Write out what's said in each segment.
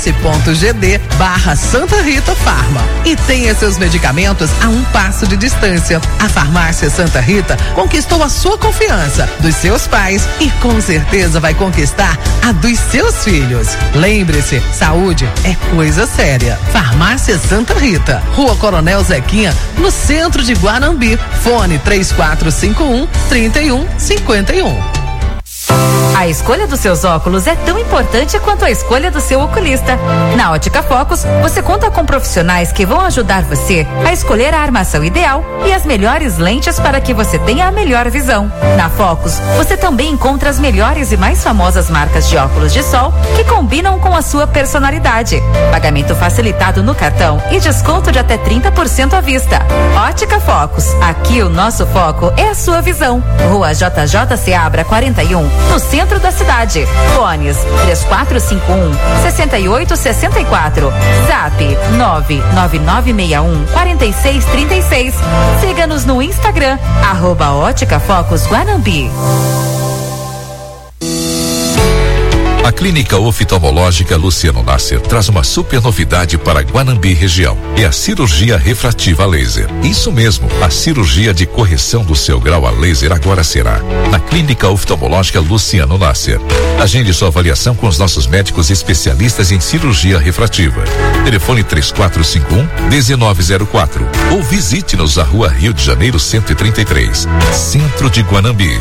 Santa Rita Farma e tenha seus medicamentos a um passo de distância. A Farmácia Santa Rita conquistou a sua confiança, dos seus pais e com certeza vai conquistar a dos seus filhos. Lembre-se, saúde é coisa séria. Farmácia Santa Rita, Rua Coronel Zequinha, no centro de Guanambi. Fone 3451-3151. A escolha dos seus óculos é tão importante quanto a escolha do seu oculista. Na Ótica Focus, você conta com profissionais que vão ajudar você a escolher a armação ideal e as melhores lentes para que você tenha a melhor visão. Na Focus, você também encontra as melhores e mais famosas marcas de óculos de sol que combinam com a sua personalidade. Pagamento facilitado no cartão e desconto de até 30% à vista. Ótica Focus, aqui o nosso foco é a sua visão. Rua JJ Seabra 41, no centro da cidade. Fones 3451-6864. Zap 99961-4636. Siga-nos no Instagram, @Ótica Focus Guanambi. A Clínica Oftalmológica Luciano Nasser traz uma super novidade para Guanambi região. É a cirurgia refrativa a laser. Isso mesmo, a cirurgia de correção do seu grau a laser agora será na Clínica Oftalmológica Luciano Nasser. Agende sua avaliação com os nossos médicos especialistas em cirurgia refrativa. Telefone 3451-1904 ou visite-nos à Rua Rio de Janeiro 133, Centro de Guanambi.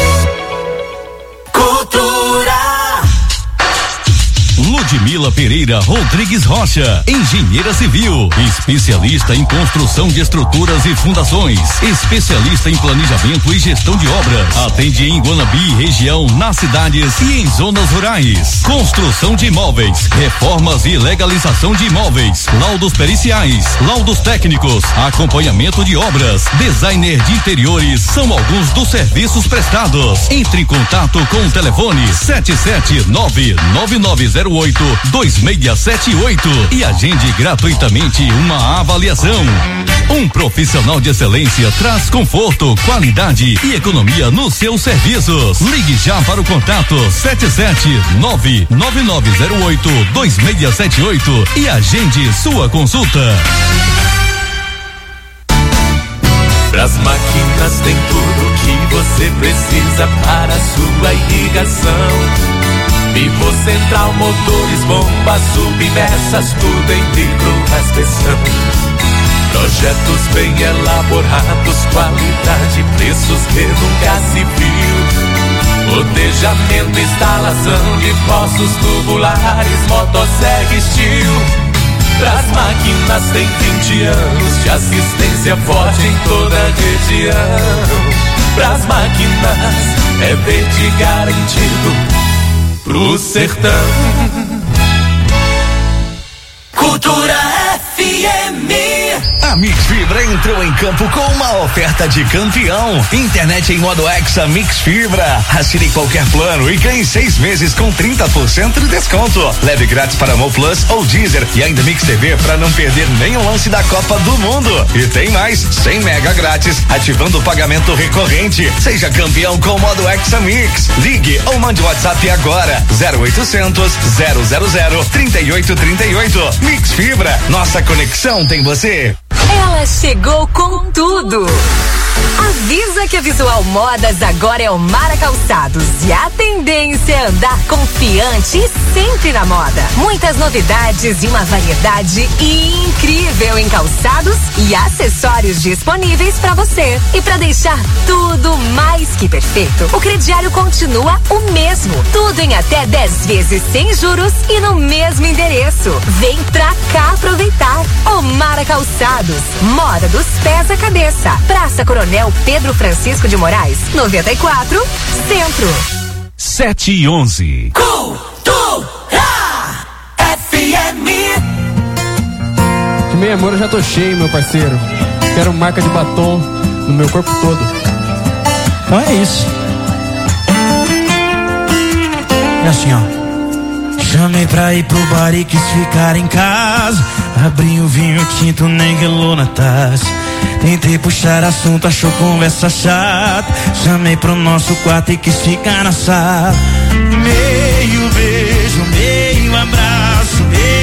Ludmila Pereira Rodrigues Rocha, engenheira civil, especialista em construção de estruturas e fundações, especialista em planejamento e gestão de obras. Atende em Guanambi, região, nas cidades e em zonas rurais. Construção de imóveis, reformas e legalização de imóveis, laudos periciais, laudos técnicos, acompanhamento de obras, designer de interiores, são alguns dos serviços prestados. Entre em contato com o telefone 77999082678 e agende gratuitamente uma avaliação. Um profissional de excelência traz conforto, qualidade e economia nos seus serviços. Ligue já para o contato 77999082678 e agende sua consulta. Pras máquinas tem tudo que você precisa para sua irrigação. Vivo Central, motores, bombas, submersas, tudo em micro-aspersão. Projetos bem elaborados, qualidade, preços que nunca se viu. Rotejamento, instalação de poços tubulares, motosserra Steel. Pras máquinas tem 20 anos de assistência forte em toda a região. Pras máquinas é verde garantido pro sertão. Cultura FM. A Mix Fibra entrou em campo com uma oferta de campeão. Internet em modo Hexa Mix Fibra. Assine qualquer plano e ganhe 6 meses com 30% de desconto. Leve grátis para Mo Plus ou Deezer e ainda Mix TV para não perder nenhum lance da Copa do Mundo. E tem mais, 100 mega grátis, ativando o pagamento recorrente. Seja campeão com o modo Hexa Mix. Ligue ou mande WhatsApp agora. 0800 000 3838. Mix Fibra, nossa conexão tem você. Ela chegou com tudo. Avisa que a Visual Modas agora é o Mara Calçados e a tendência é andar confiante e sempre na moda. Muitas novidades e uma variedade incrível em calçados e acessórios disponíveis para você. E para deixar tudo mais que perfeito, o crediário continua o mesmo. Tudo em até 10 vezes sem juros e no mesmo endereço. Vem pra cá aproveitar. O Mara Calçados, moda dos pés à cabeça. Praça Coronel Pedro Francisco de Moraes, 94, Centro. 7:11. Cultura FM. De meia amor eu já tô cheio, meu parceiro. Quero marca de batom no meu corpo todo. Então é isso. É assim, ó. Chamei pra ir pro bar e quis ficar em casa. Abri o vinho tinto, nem gelou na taça. Tentei puxar assunto, achou conversa chata. Chamei pro nosso quarto e quis ficar na sala. Meio beijo, meio abraço, meio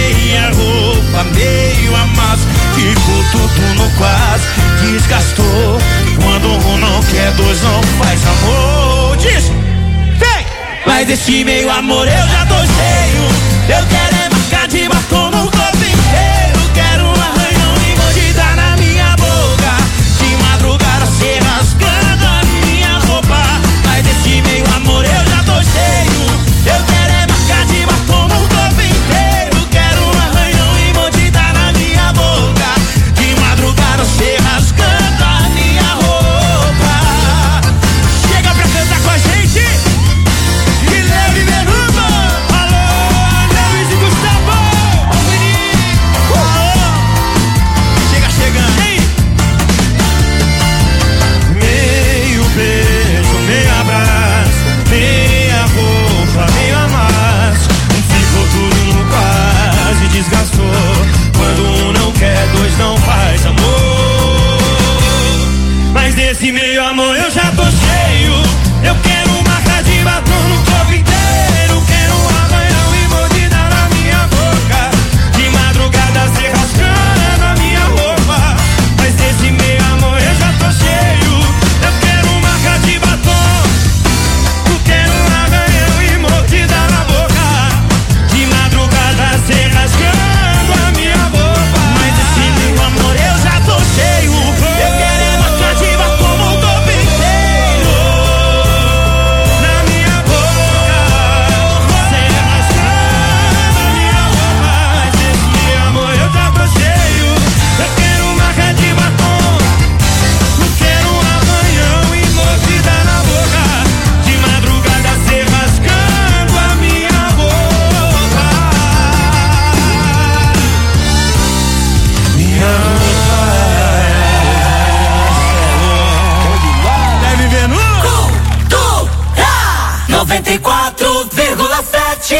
quase desgastou. Quando um não quer, dois não faz amor. Diz, vem! Mas desse meio amor eu já tô cheio. Eu quero é marcar de batom no corpo inteiro. Quero um arranhão e mordida na minha boca. De madrugada se rasgando a minha roupa. Mas desse meio amor eu já tô cheio. Eu quero é marcar de batom no corpo inteiro. Quero um arranhão e mordida na minha boca. De madrugada se rasgando a minha roupa. Chega pra cantar com a gente. Guilherme Venuba. Alô, Luiz e Gustavo. Chega chegando, hein? Meio beijo, meio abraço, meia roupa, meio amasso. Ficou tudo no quase desgastou. Quando um não quer, dois não faz amor. Mas desse meio amor eu já tô cheio. Eu quero marca de batom no corpo inteiro. Quero um arranhão e mordida na minha boca. De madrugada se rasgando a minha roupa. Mas desse meio amor eu já tô cheio. Eu quero marca de batom. Eu quero um arranhão e mordida na boca. De madrugada se rasgando a minha roupa. Mas desse meio amor eu já tô cheio. Eu quero é marca de batom no corpo inteiro. Na minha boca. Se rasgando a minha roupa. Mas desse meio amor eu já tô cheio. Eu quero marca de batom. Eu quero um arranhão e mordida na boca. De madrugada se rasgando a minha roupa. Minha roupa. Deve ver no 94,7.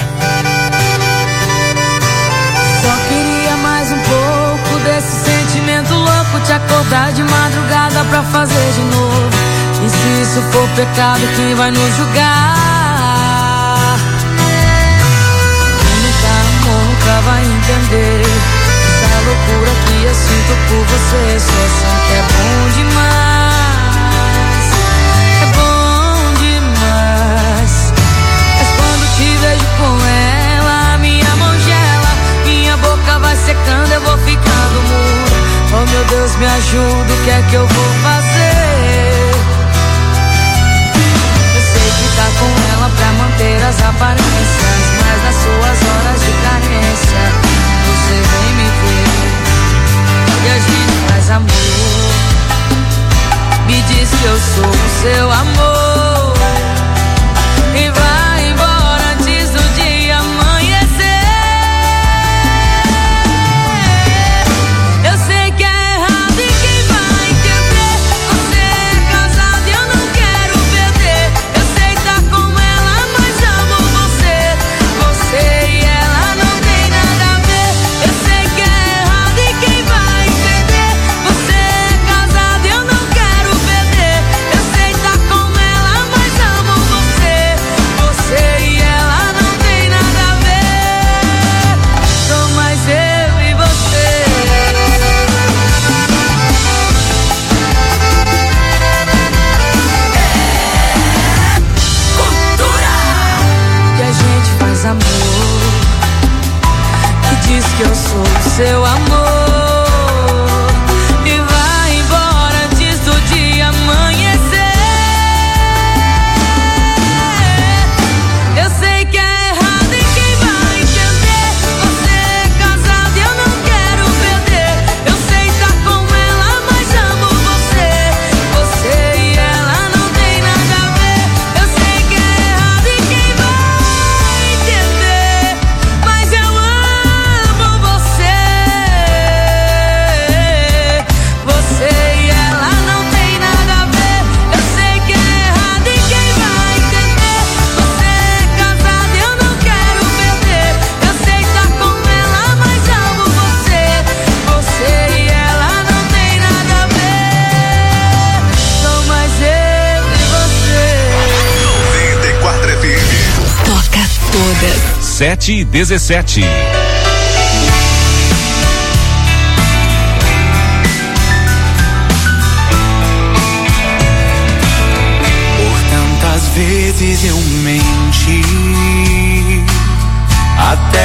Só queria mais um pouco desse sentimento louco. Te acordar de madrugada pra fazer de novo. E se isso for pecado, quem vai nos julgar? Quem nunca amou nunca vai entender essa loucura que eu sinto por você. Só sei que é bom demais. É bom demais. Mas quando te vejo com ela, minha mão gela, minha boca vai secando, eu vou ficando mudo. Oh meu Deus, me ajuda, o que é que eu vou fazer? Eu sei que tá com ela pra manter as aparências, mas nas suas horas de carência, você vem me ver e a gente faz amor. Me diz que eu sou o seu amor e vai embora antes do dia amanhecer. Eu sei que é errado e quem vai entender? Você é casado e eu não quero perder. Eu sei tá com ela, mas amo você. Você e ela não tem nada a ver. Eu sei que é errado e quem vai entender? Você é casado e eu não quero perder. Eu sei tá com ela, mas amo você. Você e ela não tem nada a ver. Sou mais eu e você. Que a gente faz amor e diz que eu sou o seu amor e vai embora antes do dia amanhecer. Eu sei que é errado e quem vai entender? Você é casado e eu não quero perder. Eu sei tá com ela, mas amo você. Você e ela não tem nada a ver. Eu sei que é errado e quem vai entender? Mas eu amo você. Você e ela não tem nada a ver. Eu sei que é errado e quem vai entender? Você é casado e eu não quero perder. Eu sei tá com ela, mas amo você. Você e ela não tem nada a ver. Sou mais eu e você. 94 FM. Toca todas. 7h17.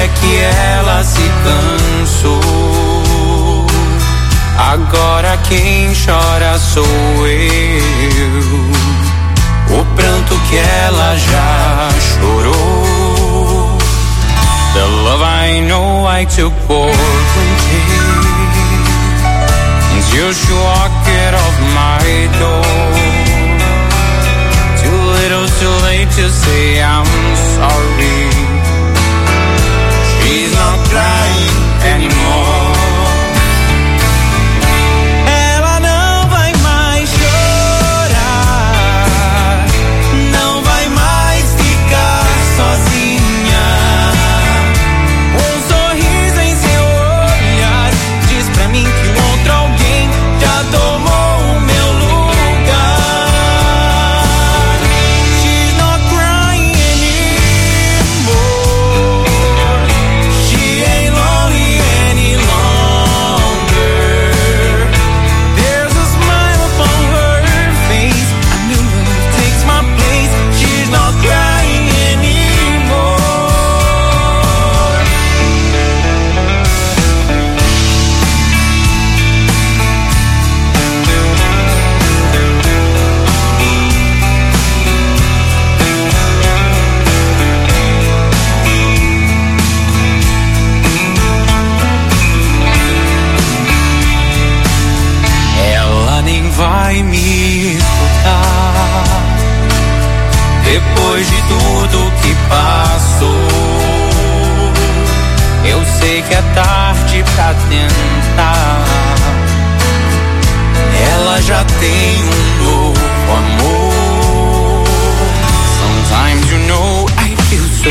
é que ela se cansou. Agora quem chora sou eu. O pranto que ela já chorou. The love I know I took for granted until she walked off my door. Too little, too late to say I'm sorry. She's not crying anymore. Ela não vai mais chorar, não vai mais ficar sozinha. Um sorriso em seu olhar diz pra mim que um outro alguém já tomou o meu lugar. She's not crying anymore. She ain't lonely any longer. There's a smile upon her face. I knew love takes my place. She's not crying anymore. Ela nem vai me escutar depois de tudo que passou. Eu sei que é tarde pra tentar. Ela já tem um novo amor. Sometimes you know I feel so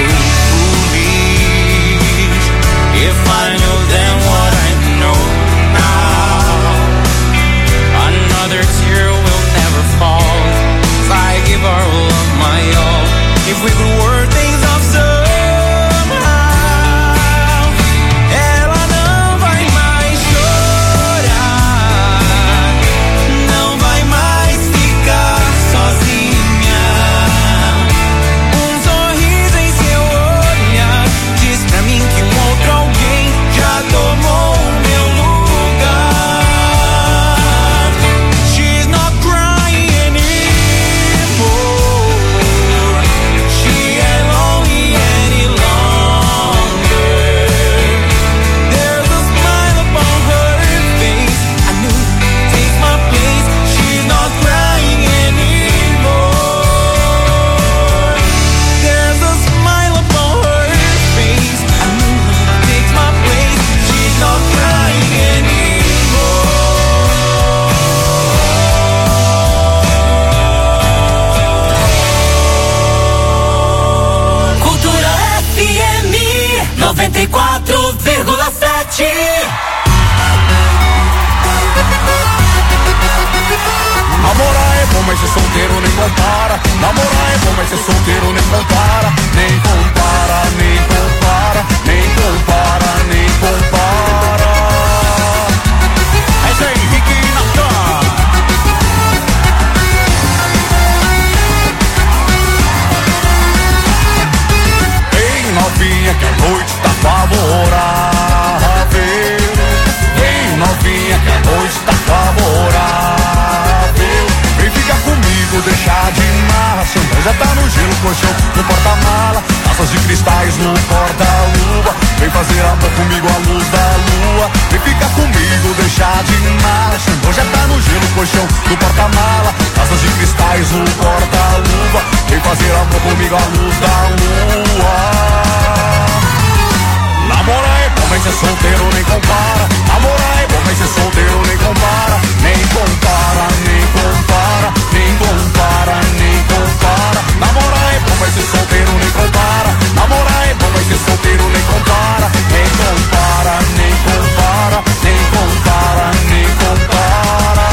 foolish if I knew then what I know now. Another tear will never fall. If I give our love my all, if we could work things out somehow. Ela não vai mais chorar, não vai mais ficar sozinha. Um sorriso em seu olhar diz pra mim que um outro alguém já tomou o meu lugar. She's not crying anymore. She ain't lonely any longer. There's a smile upon her face. I knew take my place. She's not crying anymore. There's a smile upon her face. I knew takes my place. She's not crying anymore. Cultura FM 94,7. Namorar é bom, mas ser solteiro nem compara. Namorar é bom, mas ser solteiro nem compara. Nem compara, nem compara, nem compara, nem compara. É isso aí, Henrique e Natan. Vem novinha que a noite tá favorável. Vem novinha que a noite tá favorável. Vem ficar comigo, deixar de marra. Cerveja tá no gelo, colchão no porta-mala. Taças de cristais no porta-luva. Vem fazer amor comigo à luz da lua. Vem ficar comigo, deixar de marra. Cerveja tá no gelo, colchão no porta-mala. Taças de cristais no porta-luva. Vem fazer amor comigo à luz da lua. Namorar é bom, mas ser solteiro nem compara. Namorar é bom, mas ser solteiro nem compara. Nem compara, nem compara, nem compara, nem compara. Namorar é bom, mas ser solteiro nem compara. Namorar é bom, mas ser solteiro nem compara. Nem compara, nem compara, nem compara, nem compara.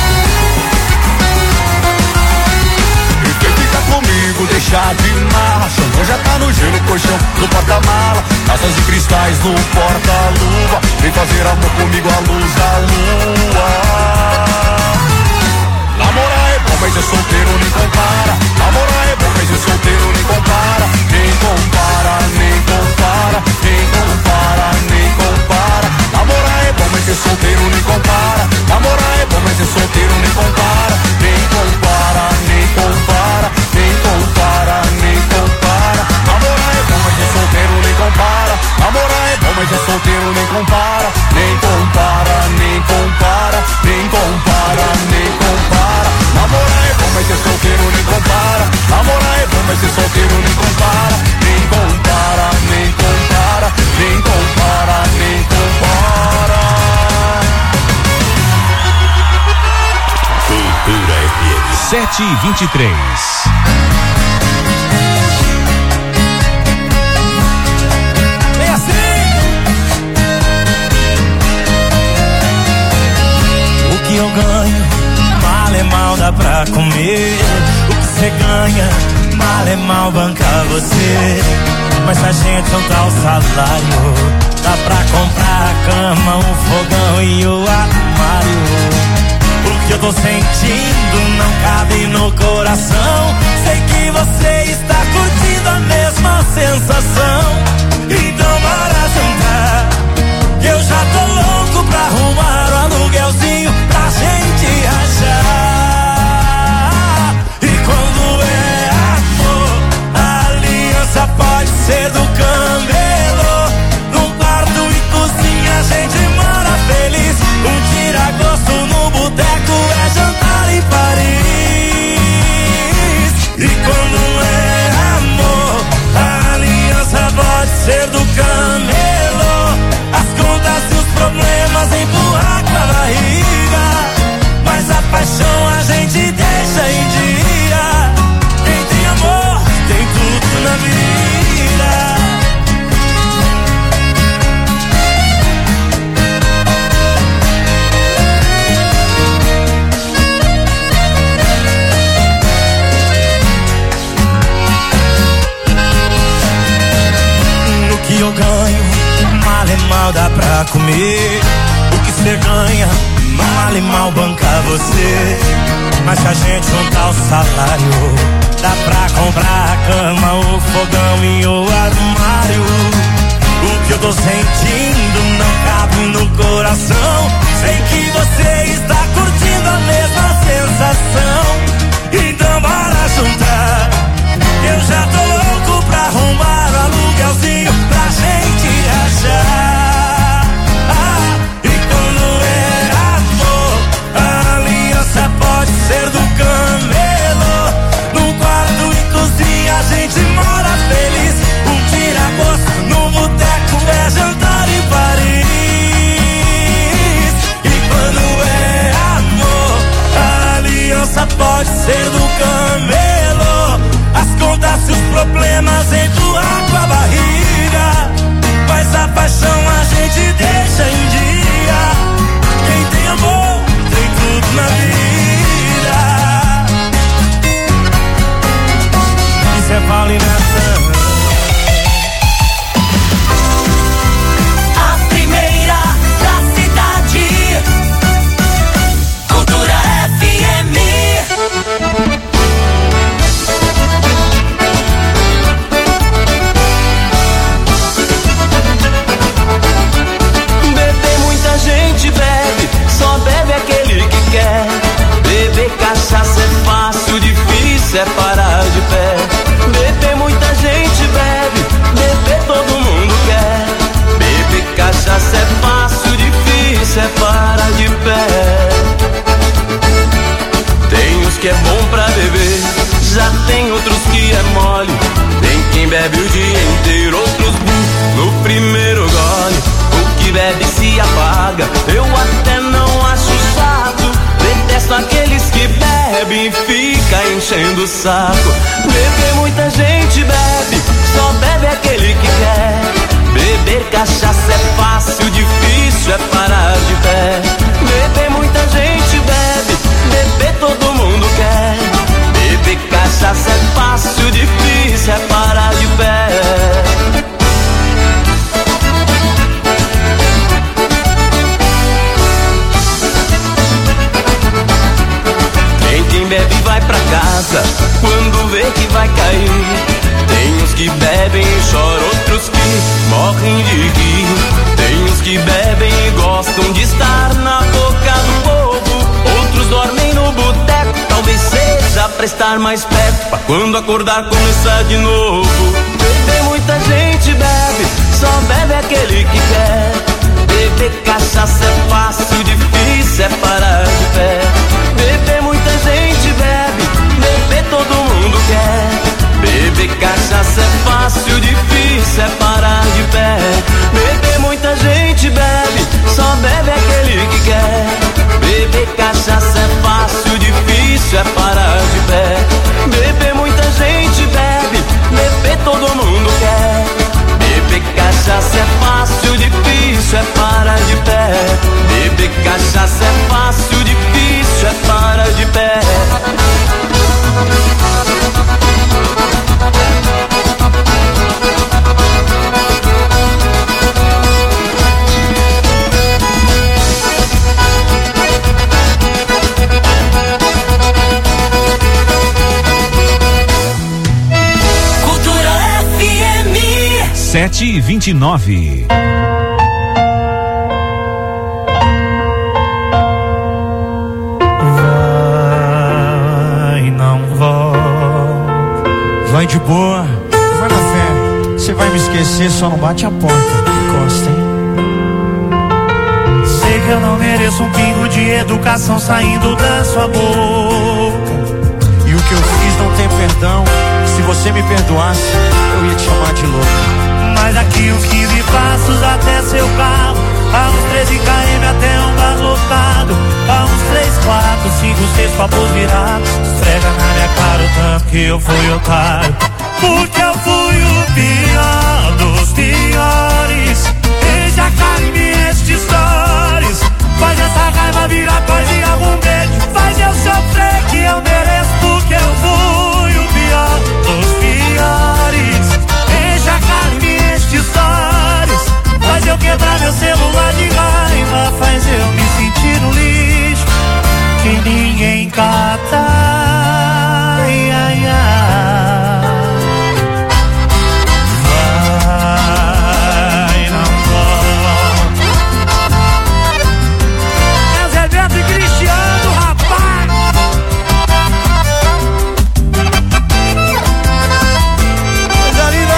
Deixar de marra, Xandão já tá no gelo, colchão no porta-mala, taças de cristais no porta-luva. Vem fazer amor comigo à luz da lua. Namorar é bom, mas ser solteiro nem compara. Namorar é bom, mas ser solteiro nem compara. Nem compara, nem compara, nem compara, nem compara. Namorar é bom, mas ser solteiro nem compara. Namorar é bom, mas ser solteiro nem compara. Nem compara, nem compara, nem compara, nem compara. Namorar é bom, mas ser solteiro nem compara. Namorar é bom, mas ser solteiro nem compara. Nem compara, nem compara, nem compara, nem compara. Namorar é bom, mas ser solteiro nem compara. Namorar é bom, mas ser solteiro nem compara. Nem compara, nem compara, nem compara, nem compara. Cultura FM 7:23. Eu ganho, mal é mal dá pra comer. O que cê ganha, mal é mal bancar você. Mas se a gente juntar o salário, dá pra comprar a cama, o fogão e o armário. O que eu tô sentindo não cabe no coração. Sei que você está curtindo a mesma sensação. Então bora juntar, eu já tô louco pra arrumar o aluguelzinho pra gente achar. E quando é amor, a aliança pode ser do camelô. Num quarto e cozinha a gente mora feliz. Tira-gosto no boteco é jantar em Paris. E quando é amor, a aliança pode ser do camelô. As contas e os problemas empurrar com a barriga, mas a paixão a gente deixa em dia. Quem tem amor tem tudo na vida. No que eu ganho, mal é mal dá pra comer. O que cê ganha, mal e mal bancar você. Mas se a gente juntar o salário, dá pra comprar a cama, o fogão e o armário. O que eu tô sentindo não cabe no coração. Sei que você está curtindo a mesma sensação. Então bora juntar, eu já tô louco pra arrumar o aluguelzinho pra gente achar. E quando é amor, a aliança pode ser do camelô. No quarto e cozinha a gente mora feliz. Tira-gosto no boteco é jantar em Paris. E quando é amor, a aliança pode ser do camelô. As contas e os problemas empurrar com a barriga, mas a paixão a gente deixa em dia. Quem tem amor tem tudo na vida. Isso é Paulo e Natan. A primeira da cidade. Cultura FM. Gente bebe, só bebe aquele que quer. Beber cachaça é fácil, difícil é parar de pé. Beber muita gente bebe, beber todo mundo quer. Beber cachaça é fácil, difícil é parar de pé. Tem uns que é bom pra beber, já tem outros que é mole. Tem quem bebe o dia inteiro, outros no primeiro gole. Que bebe se apaga, eu até não acho chato. Detesto aqueles que bebem e fica enchendo o saco. Beber muita gente bebe, só bebe aquele que quer. Beber cachaça é fácil, difícil é parar de pé. Beber muita gente bebe, beber todo mundo quer. Beber cachaça é fácil, difícil é parar vai pra casa quando vê que vai cair. Tem uns que bebem e choram, outros que morrem de rir. Tem uns que bebem e gostam de estar na boca do povo. Outros dormem no boteco, talvez seja pra estar mais perto, pra quando acordar começar de novo. Beber muita gente bebe, só bebe aquele que quer. Beber cachaça é fácil, difícil é parar de pé. Beber muita gente bebe, beber todo mundo quer. Beber cachaça é fácil, difícil é parar de pé. Beber muita gente bebe, só bebe aquele que quer. Beber cachaça é fácil, difícil é parar de pé. Beber muita gente bebe, beber todo mundo quer. Beber cachaça é fácil, difícil é parar de pé. Beber cachaça é fácil, difícil é parar de pé. Cultura FM 7h29. Vai, não volta. Vai de boa, vai na fé. Você vai me esquecer, só não bate a porta. Encosta, hein? Sei que eu não mereço um pingo de educação saindo da sua boca. E o que eu fiz não tem perdão. Se você me perdoasse, eu ia te chamar de louco. Mas daqui uns 15 passos até seu carro, a uns 13 km até um bar lotado, a uns 3, 4, 5, 6 papos virados. Esfrega na minha cara o tanto que eu fui otário. Porque eu fui o pior dos piores. Enche a cara em mim estes stories. Faz essa raiva virar paz e algum beijo. Faz eu sofrer que eu mereço. Porque eu fui o pior dos piores. Enche a cara em mim estes stories. Faz eu quebrar meu celular de raiva. Faz eu me sentir no lixo que ninguém cata. Ai, ai, ai. Vai, não volta. É o Zé Beto e Cristiano, rapaz. Coisa linda,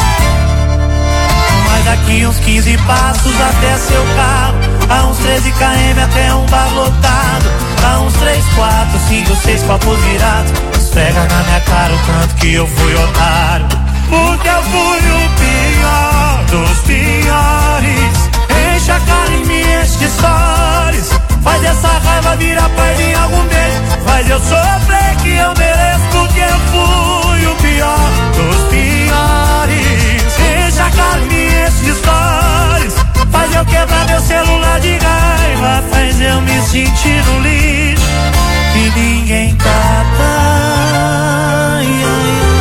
mas daqui uns 15 passos até seu carro, a uns 13 km até um bar lotado, a uns 3, 4, 5, 6 papos virados. Esfrega na minha cara o tanto que eu fui otário. Porque eu fui o pior dos piores. Enche a cara em mim estes stories. Faz essa raiva virar paz em algum beijo. Faz eu sofrer que eu mereço. Porque eu fui o pior dos piores. Enche a cara em mim estes stories. Faz eu quebrar meu celular de raiva. Faz eu me sentir no lixo que ninguém cata. Ai, ai, ai.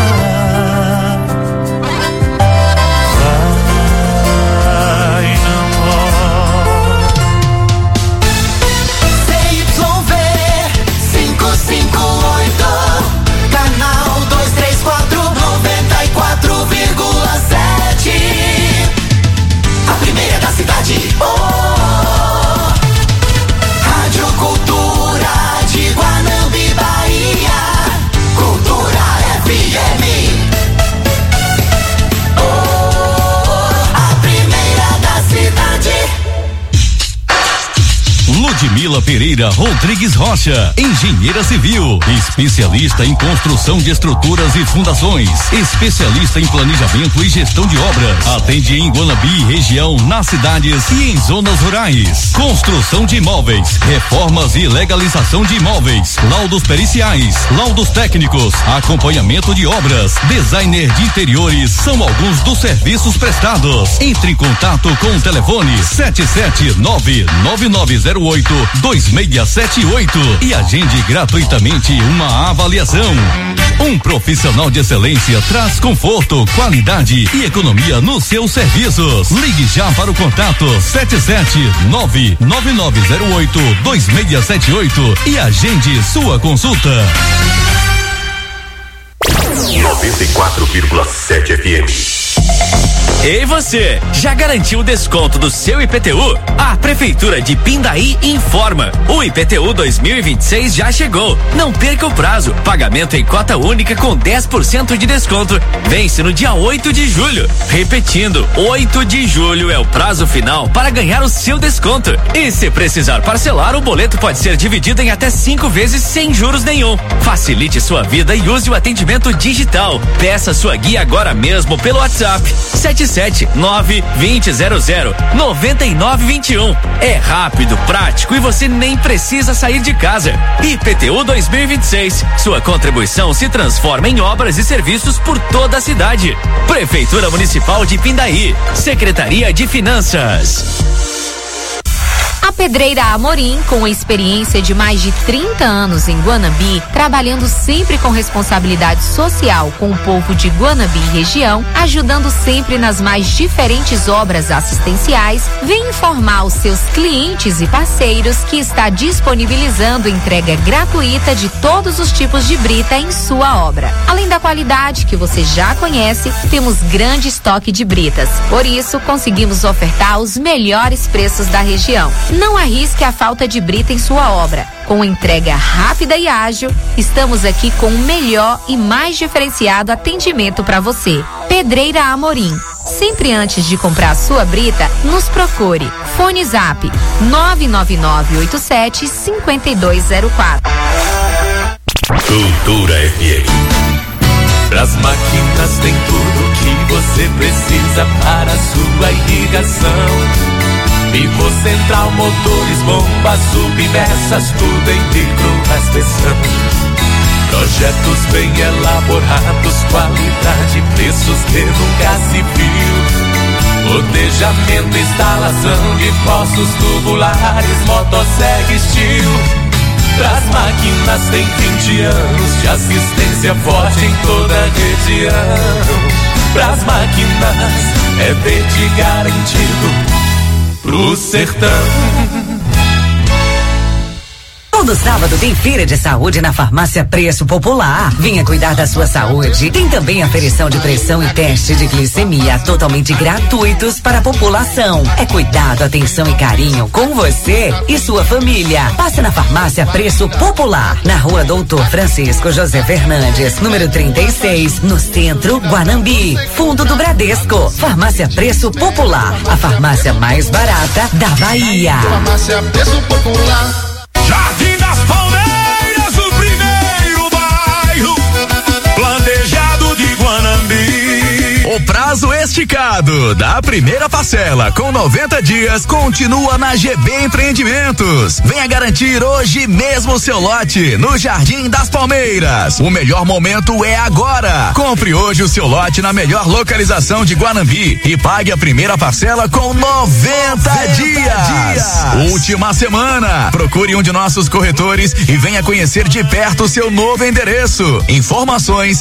Rádio Cultura de Guanambi, Bahia. Cultura FM. A primeira da cidade. Ludmila Pereira Rodrigues Rocha, engenheira civil, especialista em construção de estruturas e fundações, especialista em planejamento e gestão de obras. Atende em Guanambi, região, nas cidades e em zonas rurais. Construção de imóveis, reformas e legalização de imóveis, laudos periciais, laudos técnicos, acompanhamento de obras, designer de interiores, são alguns dos serviços prestados. Entre em contato com o telefone 7799908 2678 e agende gratuitamente uma avaliação. Um profissional de excelência traz conforto, qualidade e economia nos seus serviços. Ligue já para o contato 77999082678 e agende sua consulta. 94,7 FM. Ei você, já garantiu o desconto do seu IPTU? A Prefeitura de Pindaí informa. O IPTU 2026 já chegou. Não perca o prazo. Pagamento em cota única com 10% de desconto. Vence no dia 8 de julho. Repetindo, 8 de julho é o prazo final para ganhar o seu desconto. E se precisar parcelar, o boleto pode ser dividido em até 5 vezes sem juros nenhum. Facilite sua vida e use o atendimento digital. Peça sua guia agora mesmo pelo WhatsApp 779-2000-9921. É rápido, prático e você nem precisa sair de casa. IPTU 2026. Sua contribuição se transforma em obras e serviços por toda a cidade. Prefeitura Municipal de Pindaí. Secretaria de Finanças. A Pedreira Amorim, com experiência de mais de 30 anos em Guanambi, trabalhando sempre com responsabilidade social com o povo de Guanambi e região, ajudando sempre nas mais diferentes obras assistenciais, vem informar os seus clientes e parceiros que está disponibilizando entrega gratuita de todos os tipos de brita em sua obra. Além da qualidade que você já conhece, temos grande estoque de britas. Por isso, conseguimos ofertar os melhores preços da região. Não arrisque a falta de brita em sua obra. Com entrega rápida e ágil, estamos aqui com o melhor e mais diferenciado atendimento para você. Pedreira Amorim. Sempre antes de comprar sua brita, nos procure. Fone Zap 99987-5204. Cultura FM. Pras máquinas tem tudo que você precisa para a sua irrigação. Pivô central, motores, bombas, submersas, tudo em microaspersão. Projetos bem elaborados, qualidade, preços que nunca se viu. Rotejamento, instalação de poços tubulares, motosserra Steel. Pras máquinas tem 20 anos de assistência forte em toda a região. Pras máquinas é verde garantido pro sertão. Todo sábado tem feira de saúde na Farmácia Preço Popular. Venha cuidar da sua saúde. Tem também aferição de pressão e teste de glicemia totalmente gratuitos para a população. É cuidado, atenção e carinho com você e sua família. Passe na Farmácia Preço Popular, na Rua Doutor Francisco José Fernandes, número 36, no centro, Guanambi. Fundo do Bradesco. Farmácia Preço Popular, a farmácia mais barata da Bahia. Farmácia Preço Popular. Jardim das Palmeiras, o primeiro bairro planejado de Guanambi. O prazo esticado da primeira parcela com 90 dias continua na GB Empreendimentos. Venha garantir hoje mesmo o seu lote no Jardim das Palmeiras. O melhor momento é agora. Compre hoje o seu lote na melhor localização de Guanambi e pague a primeira parcela com 90 dias. Última semana. Procure um de nossos corretores e venha conhecer de perto o seu novo endereço. Informações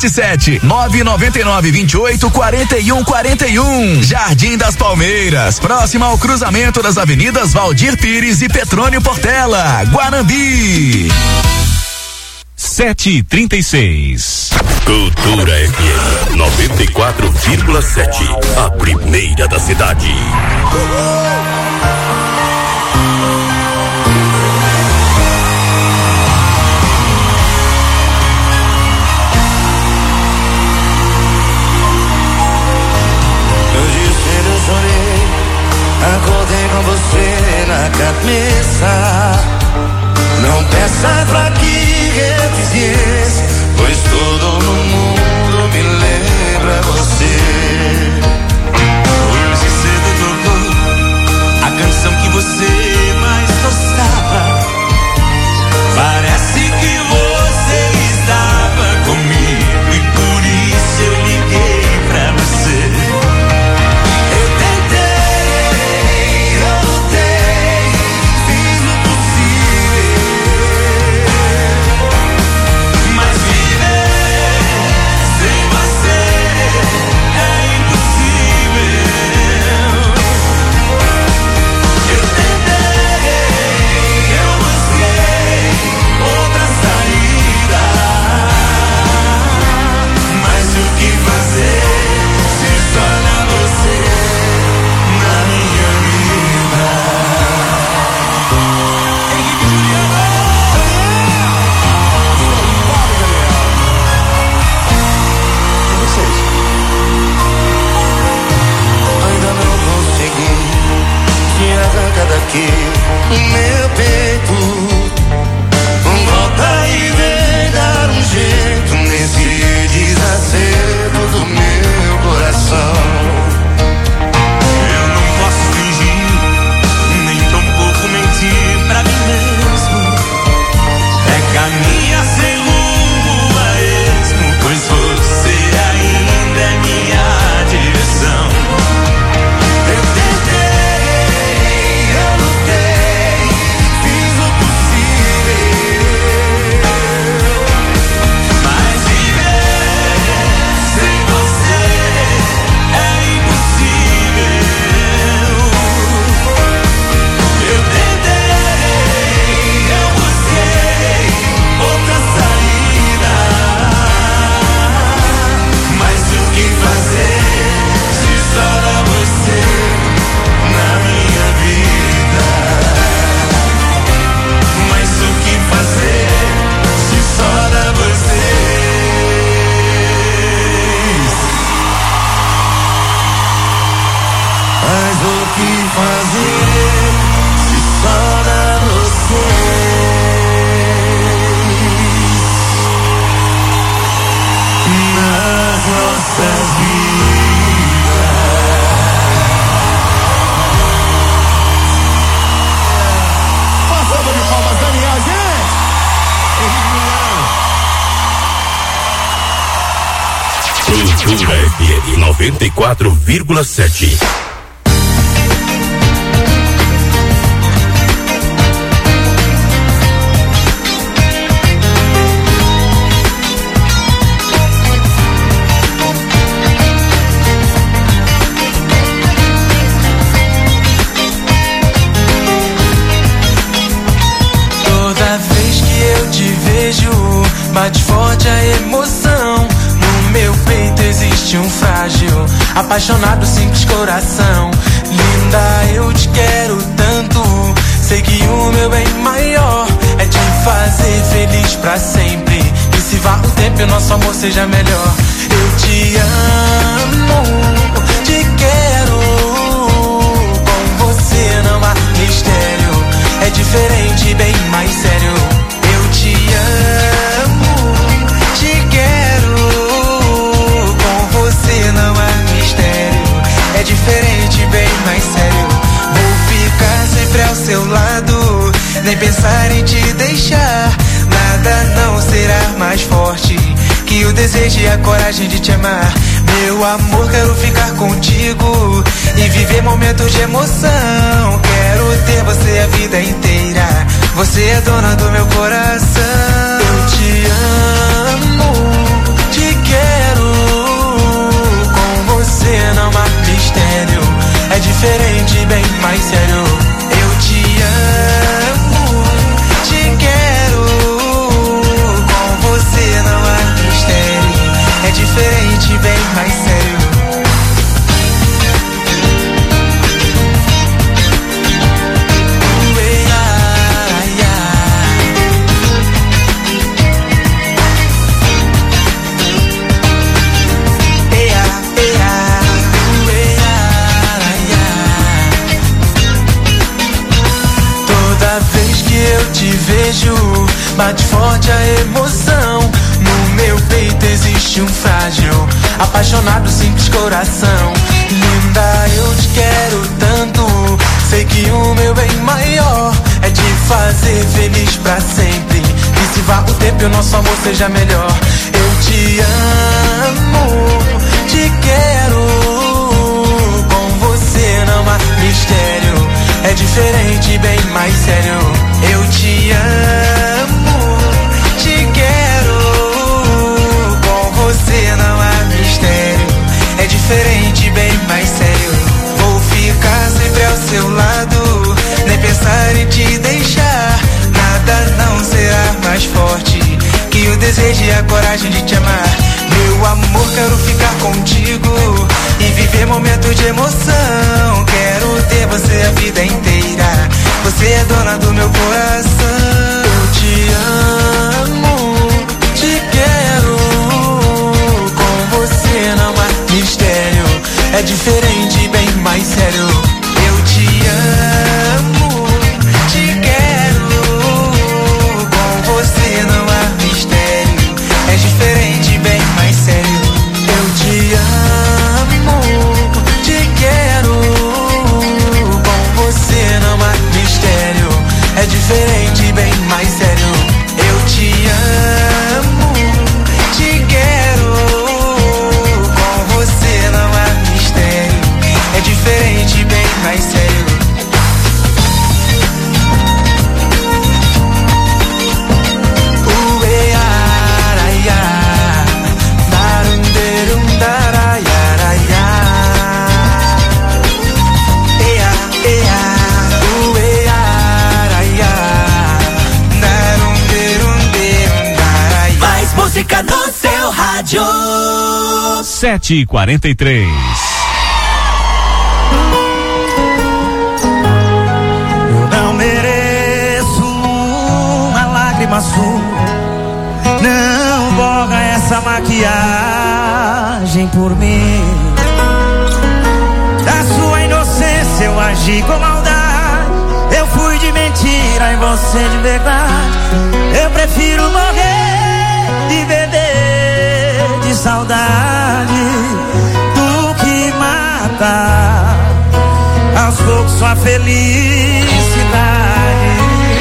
77999284141. Jardim das Palmeiras, próximo ao cruzamento das avenidas Valdir Pires e Petrônio Portela, Guanambi. 7h36. Cultura FM 94,7. A primeira da cidade. Acordei com você na cabeça. Não peça pra que revises, pois tudo no mundo me lembra você. Hoje cedo tocou FM 94,7. Bate forte a emoção, no meu peito existe um frágil, apaixonado, simples coração. Linda, eu te quero tanto, sei que o meu bem maior é te fazer feliz pra sempre. E se vá o tempo e o nosso amor seja melhor. Eu te amo, te quero, com você não há mistério, é diferente, bem mais sério. Eu te amo, te quero, com você não há mistério, é diferente, bem mais sério. Vou ficar sempre ao seu lado, nem pensar em te deixar. Nada não será mais forte que o desejo e a coragem de te amar. Meu amor, quero ficar contigo e viver momentos de emoção. Quero ter você a vida inteira, você é dona do meu coração. Eu te amo, te quero, com você não há mistério, é diferente, bem mais sério. Eu te amo, te quero, com você não há mistério, é diferente, bem mais sério. Eu te vejo, bate forte a emoção, no meu peito existe um frágil, apaixonado, simples coração. Linda, eu te quero tanto, sei que o meu bem maior é te fazer feliz pra sempre. E se vá o tempo e o nosso amor seja melhor. Eu te amo, te quero, com você não há mistério, é diferente, bem mais sério. Eu te amo, te quero, com você não há mistério, é diferente, bem mais sério. Vou ficar sempre ao seu lado, nem pensar em te deixar. Nada não será mais forte que o desejo e a coragem de te amar. Meu amor, quero ficar contigo e viver momentos de emoção. Quero ter você a vida inteira, você é dona do meu coração. Eu te amo, te quero, com você não há mistério, é diferente, bem mais sério. Eu te amo, te quero, com você não há mistério, é diferente, bem mais sério. Eu te amo, te quero, com você não há mistério, é diferente, bem mais sério. Eu te amo, te quero, com você não há mistério, é diferente, bem mais sério. Música no seu rádio. 7h43. Eu não mereço uma lágrima sua, não borra essa maquiagem por mim. Da sua inocência eu agi com maldade, eu fui de mentira e você de verdade. Eu prefiro morrer de beber de saudade do que matar aos poucos sua felicidade.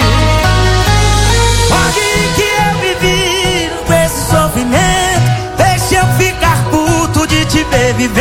Pode que eu vivi com esse sofrimento, deixa eu ficar puto de te ver vivendo.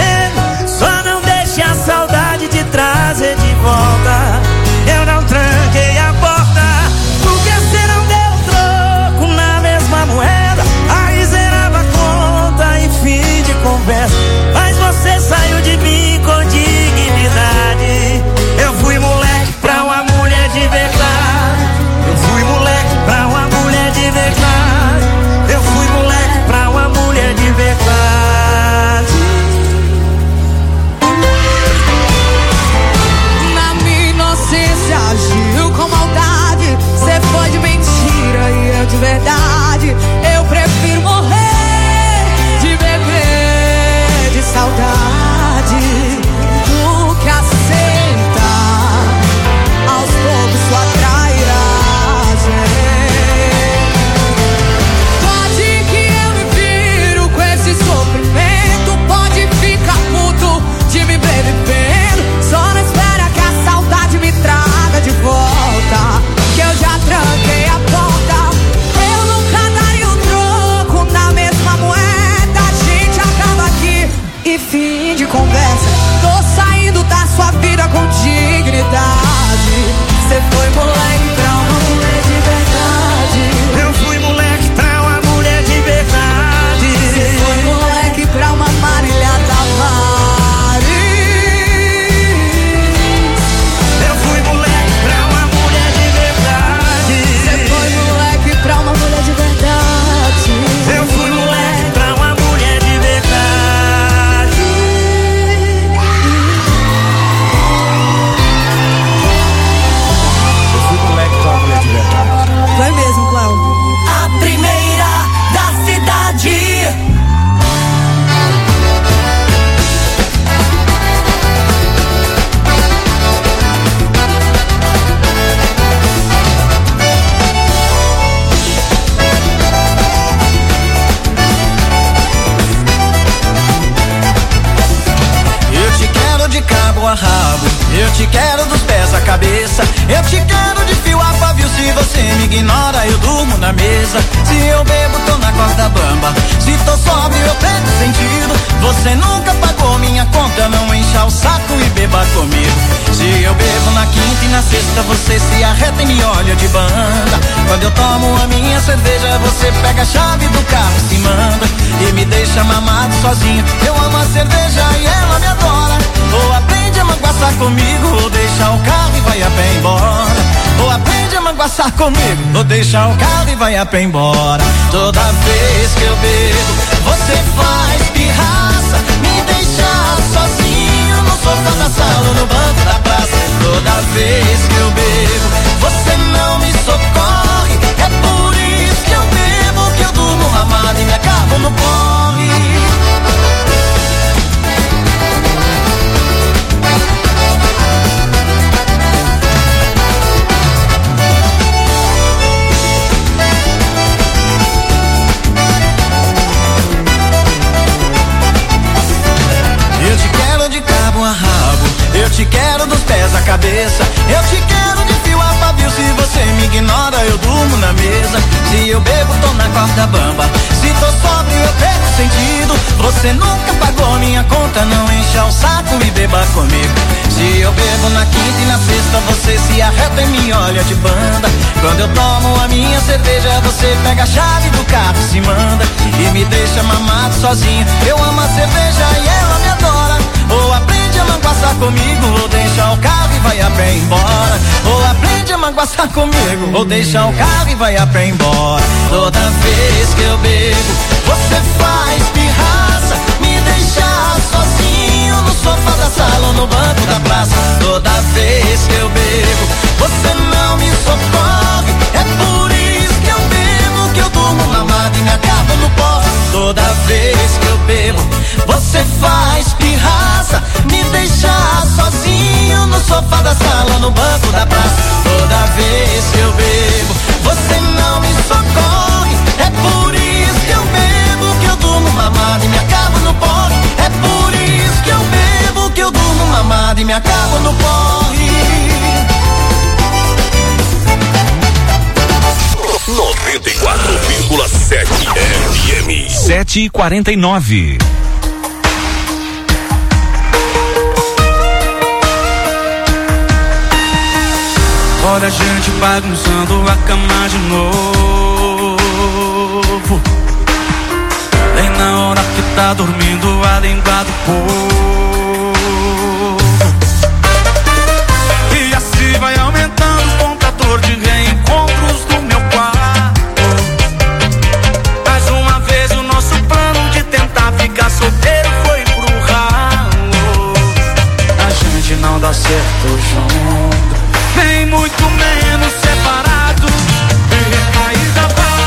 ignora, eu durmo na mesa. Se eu bebo, tô na corda bamba. Se tô sóbrio, eu perco sentido. Você nunca pagou minha conta, não encha o saco e beba comigo. Se eu bebo na quinta e na sexta, você se arreta e me olha de banda. Quando eu tomo a minha cerveja, você pega a chave do carro e se manda. E me deixa mamado sozinho. Eu amo a cerveja e ela me adora. Ou aprende a manguaçar comigo, ou deixa o carro e vai a pé embora. Ou aprende a manguaçar comigo, ou deixa o carro e vai a pé embora. Toda vez que eu bebo, você faz pirraça, me deixa sozinho no sofá da sala ou no banco da praça. Toda vez que eu bebo, você não me socorre. É por isso que eu bebo, que eu durmo amado e me acabo no porre. Eu te quero de cabo a rabo, eu te quero dos pés à cabeça, eu te quero de fio a pavio. Se você me ignora, eu durmo na mesa. Se eu bebo, tô na corda bamba. Se tô sóbrio, eu perco sentido. Você nunca pagou minha conta, não encha o saco e beba comigo. Se eu bebo na quinta e na sexta, você se arreta e me olha de banda. Quando eu tomo a minha cerveja, você pega a chave do carro e se manda. E me deixa mamado sozinho. Eu amo a cerveja e ela me adora. Ou aprende a manguaçar comigo, ou deixa o carro e vai a pé embora. Ou aprende a manguaçar comigo, ou deixa o carro e vai a pé embora. Toda vez que eu bebo, você faz pirraça, me deixa sozinho no sofá da sala ou no banco da praça. Toda vez que eu bebo, você não me socorre. É por isso que eu bebo, que eu durmo mamado e me acabo no pó. Toda vez que eu bebo, você faz pirraça, me deixa sozinho no sofá da sala ou no banco da praça. Toda vez que eu bebo, você não me socorre. É por isso que eu bebo, que eu durmo mamado e me acabo no porre. É por isso que eu bebo, que eu durmo mamado e me acabo no porre. 94,7 FM. 7h49. Olha a gente bagunçando a cama de novo. Nem na hora que tá dormindo a lembrar do povo. E assim vai aumentando o contador de reencontros do meu quarto. Mais uma vez o nosso plano de tentar ficar solteiro foi pro ralo. A gente não dá certo junto, nem muito menos separado. E recaída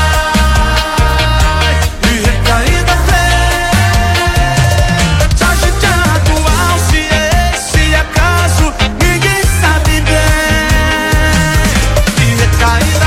vai, e recaída vem. Se a gente atual, se esse acaso, ninguém sabe bem. E recaída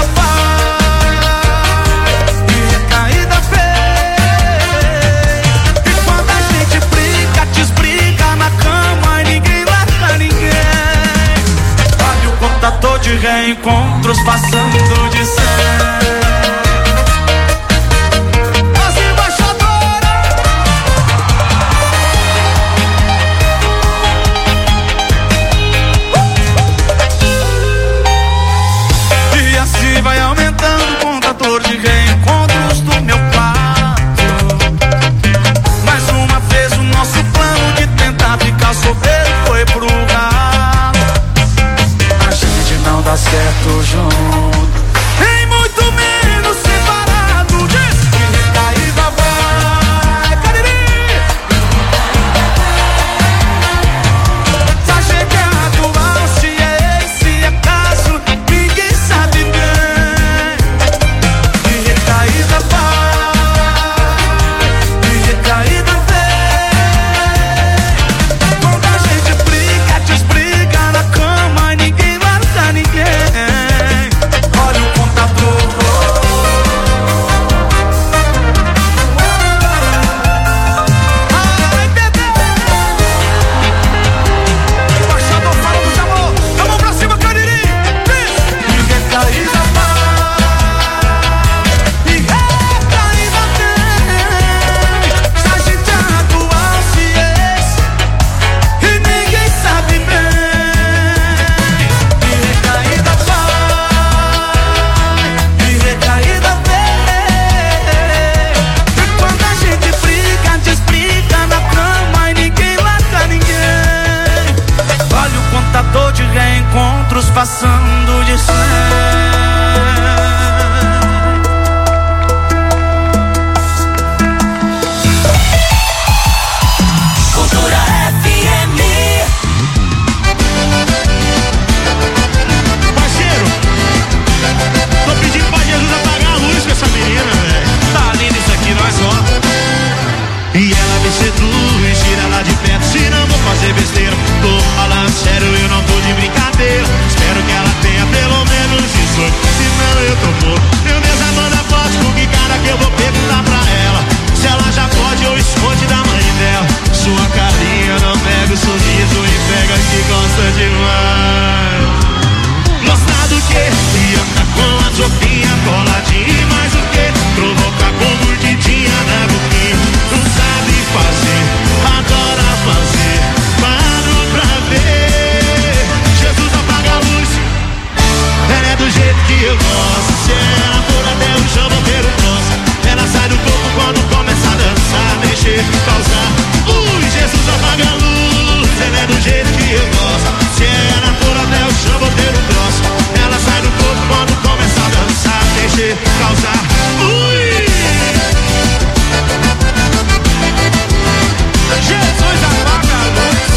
mexer, causar. Jesus apaga a luz.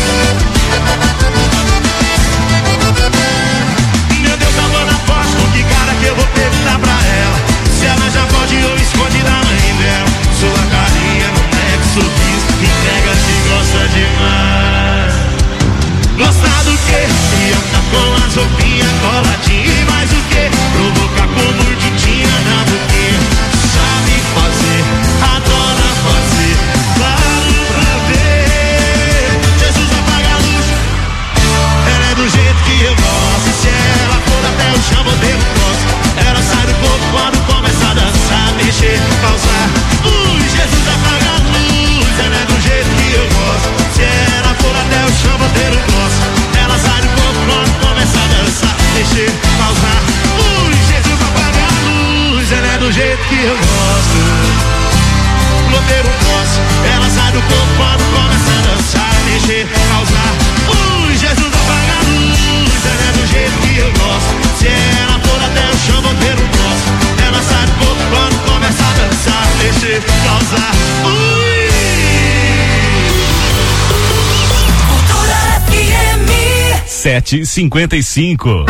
Meu Deus, amor, aposto com que cara que eu vou perguntar pra ela se ela já pode ou esconde da mãe dela. Sua carinha no nexo diz, entrega se gosta demais. Gosta do quê? E anda com as roupinhas coladinhas. E mais o quê? Provocar com mordidinha na boquinha. Sabe fazer, adora fazer. Claro pra ver. Jesus apaga a luz. Ela é do jeito que eu gosto. Se ela for até o chão, vou ter um troço. Ela sai do corpo quando começa a dançar, mexer, causar. Jesus apaga a luz. Ela é do jeito que eu gosto. Se ela for até o chão, vou ter um troço. Ela sai do corpo quando começa a dançar, mexer, causar. Jesus apaga a luz. Ela é do jeito que eu gosto. Vou ter um troço. Ela sai do corpo quando começa a dançar, mexer, causar. Jesus apaga a luz. Ela é do jeito que eu gosto. Se ela for até o chão, vou ter um troço. Ela sai do corpo quando começa a dançar, mexer, causar. Cultura FM 7h55.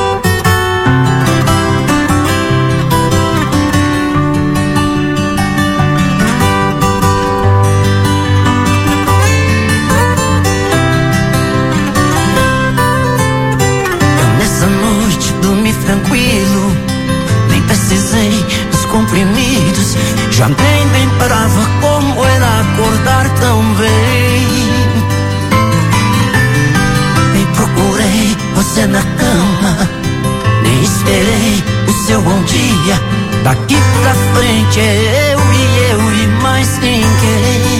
Tranquilo, nem precisei dos comprimidos. Já nem lembrava como era acordar tão bem. Nem procurei você na cama, nem esperei o seu bom dia. Daqui pra frente é eu e mais ninguém.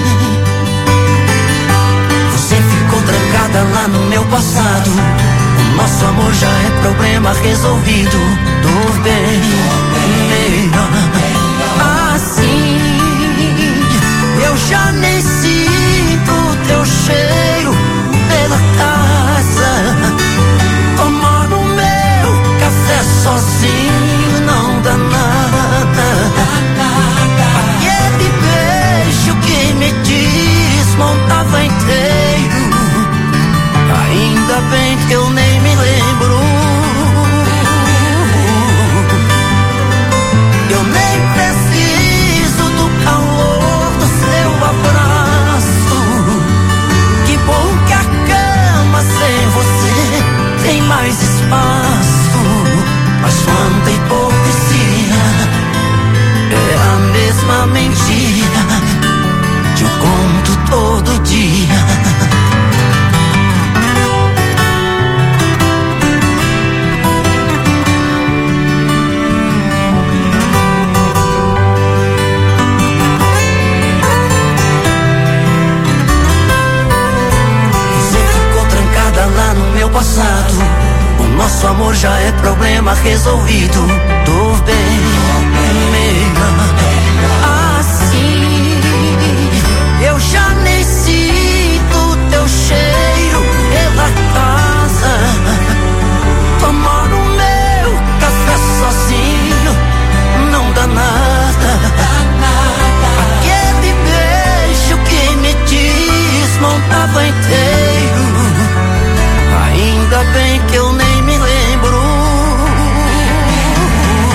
Você ficou trancada lá no meu passado. Nosso amor já é problema resolvido. Tô bem melhor assim. Eu já nem sinto teu cheiro pela casa. Tomar o meu café sozinho não dá nada. Aquele beijo que me desmontava inteiro. Ainda bem que eu nem me lembro. Eu nem preciso do calor do seu abraço. Que bom que a cama sem você tem mais espaço. Mas quanta hipocrisia, é a mesma mentira que eu conto todo dia. Passado, o nosso amor já é problema resolvido. Tô bem melhor assim. Eu já nem sinto teu cheiro pela casa. Tomar o meu café sozinho não dá nada. Aquele beijo que me desmontava inteiro. Ainda bem que eu nem me lembro.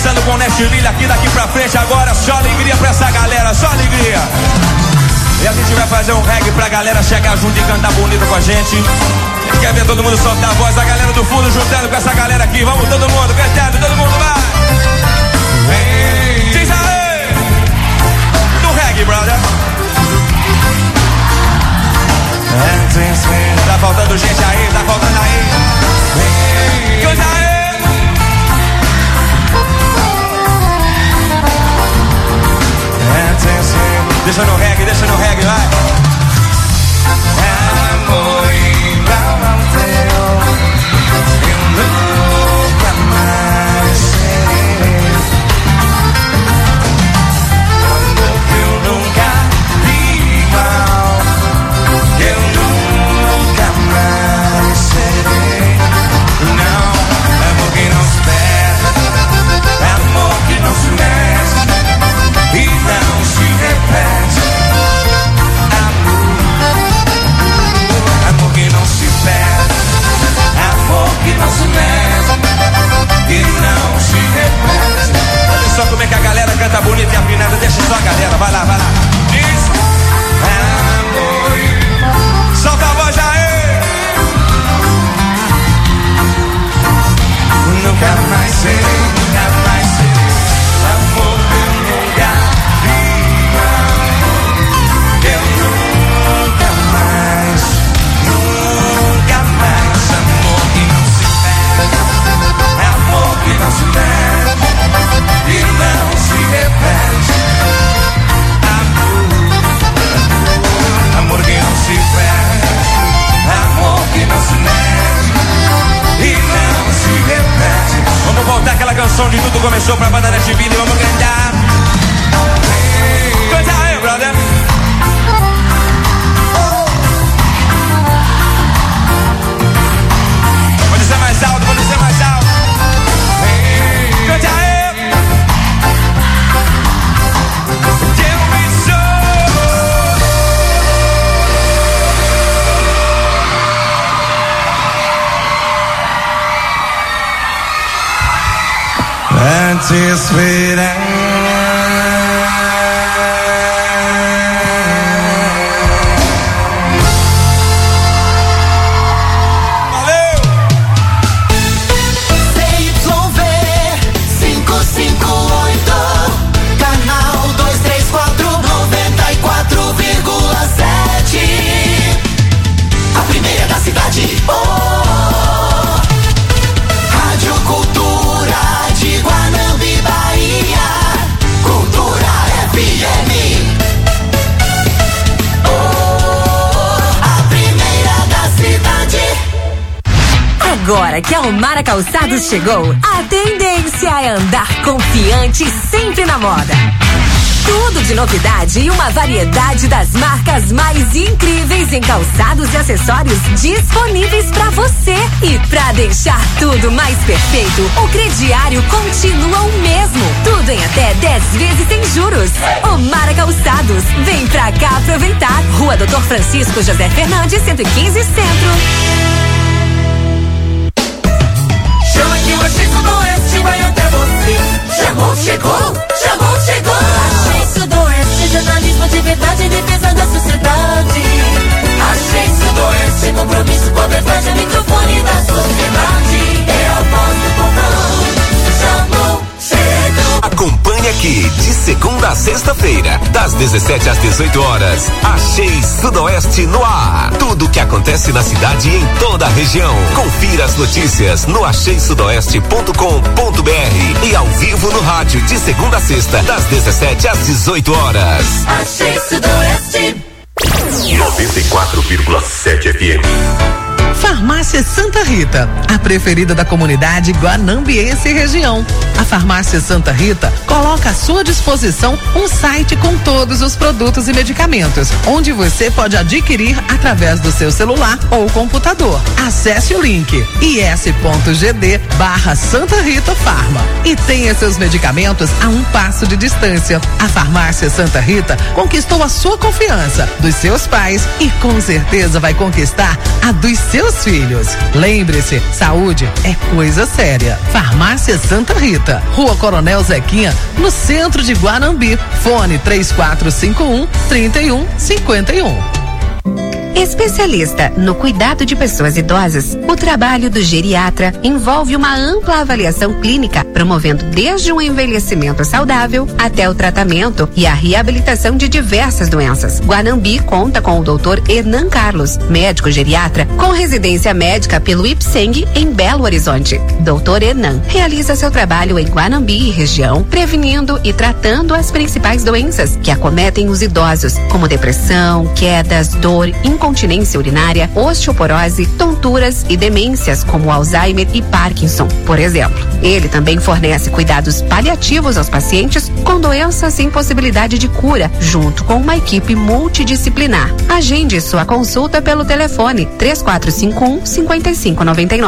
começando com Nashville aqui daqui pra frente agora. Só alegria pra essa galera, só alegria. E a gente vai fazer um reggae pra galera chegar junto e cantar bonito com a gente. Quer ver todo mundo soltar a voz? A galera do fundo juntando com essa galera aqui. Vamos todo mundo cantando, todo mundo vai. Vem, diz aí. Do reggae, brother. Tá faltando gente aí, tá faltando aí. Canta aí. Deixa no reggae, vai. Amor igual ao teu, eu nunca mais serei. Amor que eu nunca vi igual, eu nunca mais serei. Não, amor que não se perde, amor que não se mexe e não se repete. Amor que não se perde, amor que não se mexe e não se repete. Olha só como é que a galera canta bonita e afinada. Deixa só a galera, vai lá, vai lá. Diz amor, solta a voz aí. Nunca mais serei, nunca mais serei. Amor que eu nunca vi igual, eu nunca mais. Nunca mais. Amor que não se perde, amor que não se perde e não se repete. Amor que não se perde, amor que não se mede e não se repete. Vamos voltar aquela canção de tudo começou pra banda Nashville e vamos cantar. Canta aí, brother. Vou dizer mais alto, vou dizer mais alto. Canta aí. Eu me sou. Antes verão. Rádio Cultura de Guanambi, Bahia. Cultura FM. A primeira da cidade. Agora que a Almara Calçados chegou, a tendência é andar confiante sempre na moda. Tudo de novidade e uma variedade das marcas mais incríveis em calçados e acessórios disponíveis pra você. E pra deixar tudo mais perfeito, o crediário continua o mesmo. Tudo em até 10 vezes sem juros. Almara Calçados, vem pra cá aproveitar. Rua Doutor Francisco José Fernandes, 115 Centro. Chama que o Axis Sudoeste vai até você. Chamou, chegou, chamou, chegou. Axis Sudoeste, jornalismo de verdade em defesa da sociedade. Axis Sudoeste, compromisso com a verdade, é o microfone da sociedade. É a voz do povão. Chamou, chegou. Acompanhe aqui, de segunda a sexta-feira, das 17 às 18 horas. Axis Sudoeste no ar. Tudo o que acontece na cidade e em toda a região. Confira as notícias no axissudoeste.com.br e ao vivo no rádio, de segunda a sexta, das 17 às 18 horas. Axis Sudoeste. 94,7 FM. Farmácia Santa Rita, a preferida da comunidade guanambiense e região. A Farmácia Santa Rita coloca à sua disposição um site com todos os produtos e medicamentos, onde você pode adquirir através do seu celular ou computador. Acesse o link is.gd/Santa Rita Farma e tenha seus medicamentos a um passo de distância. A Farmácia Santa Rita conquistou a sua confiança, dos seus pais e com certeza vai conquistar a dos seus seus filhos. Lembre-se, saúde é coisa séria. Farmácia Santa Rita, Rua Coronel Zequinha, no centro de Guanambi. Fone 3451-3151. Especialista no cuidado de pessoas idosas, o trabalho do geriatra envolve uma ampla avaliação clínica, promovendo desde um envelhecimento saudável até o tratamento e a reabilitação de diversas doenças. Guanambi conta com o Dr. Hernan Carlos, médico geriatra com residência médica pelo IPSENG em Belo Horizonte. Dr. Hernan realiza seu trabalho em Guanambi e região, prevenindo e tratando as principais doenças que acometem os idosos, como depressão, quedas, dor, incontinência urinária, osteoporose, tonturas e demências como Alzheimer e Parkinson, por exemplo. Ele também fornece cuidados paliativos aos pacientes com doenças sem possibilidade de cura, junto com uma equipe multidisciplinar. Agende sua consulta pelo telefone 3451-5599.